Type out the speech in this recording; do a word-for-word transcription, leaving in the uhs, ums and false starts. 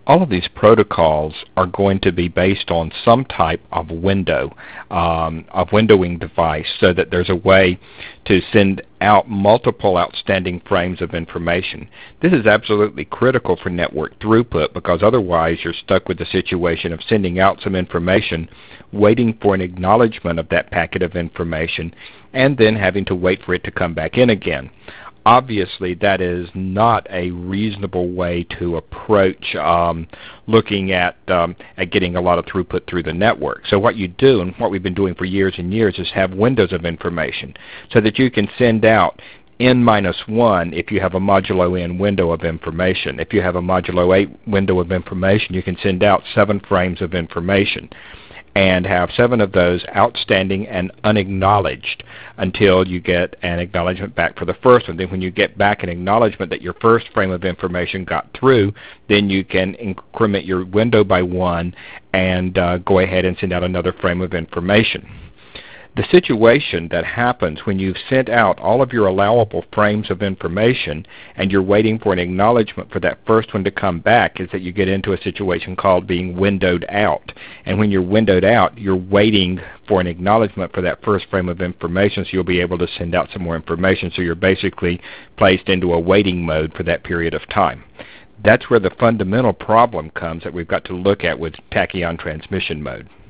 All of these protocols are going to be based on some type of window, um, of windowing device, so that there's a way to send out multiple outstanding frames of information. This is absolutely critical for network throughput, because otherwise you're stuck with the situation of sending out some information, waiting for an acknowledgement of that packet of information, and then having to wait for it to come back in again. Obviously, that is not a reasonable way to approach um, looking at, um, at getting a lot of throughput through the network. So what you do, and what we've been doing for years and years, is have windows of information so that you can send out n minus one if you have a modulo n window of information. If you have a modulo eight window of information, you can send out seven frames of information and have seven of those outstanding and unacknowledged until you get an acknowledgement back for the first one. Then when you get back an acknowledgement that your first frame of information got through, then you can increment your window by one and uh, go ahead and send out another frame of information. The situation that happens when you've sent out all of your allowable frames of information and you're waiting for an acknowledgement for that first one to come back is that you get into a situation called being windowed out. And when you're windowed out, you're waiting for an acknowledgement for that first frame of information, so you'll be able to send out some more information. So you're basically placed into a waiting mode for that period of time. That's where the fundamental problem comes that we've got to look at with tachyon transmission mode.